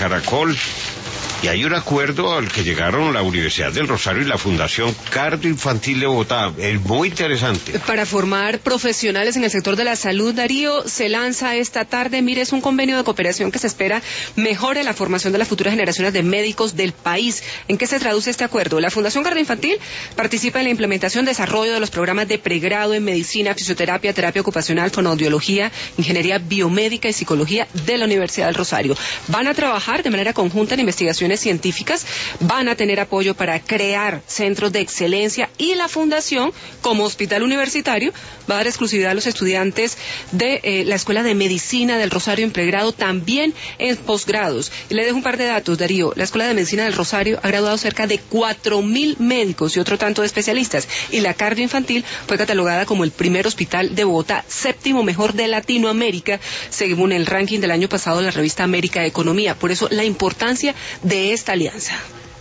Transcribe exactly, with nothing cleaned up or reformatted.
Caracol. Y hay un acuerdo al que llegaron la Universidad del Rosario y la Fundación Cardio Infantil de Bogotá. Es muy interesante. Para formar profesionales en el sector de la salud, Darío, se lanza esta tarde, mire, es un convenio de cooperación que se espera mejore la formación de las futuras generaciones de médicos del país. ¿En qué se traduce este acuerdo? La Fundación Cardio Infantil participa en la implementación y desarrollo de los programas de pregrado en medicina, fisioterapia, terapia ocupacional, fonoaudiología, ingeniería biomédica y psicología de la Universidad del Rosario. Van a trabajar de manera conjunta en investigaciones científicas, van a tener apoyo para crear centros de excelencia y la fundación, como hospital universitario, va a dar exclusividad a los estudiantes de eh, la Escuela de Medicina del Rosario en pregrado, también en posgrados. Y le dejo un par de datos, Darío. La Escuela de Medicina del Rosario ha graduado cerca de cuatro mil médicos y otro tanto de especialistas, y la Cardio Infantil fue catalogada como el primer hospital de Bogotá, séptimo mejor de Latinoamérica, según el ranking del año pasado de la revista América Economía. Por eso la importancia de esta alianza.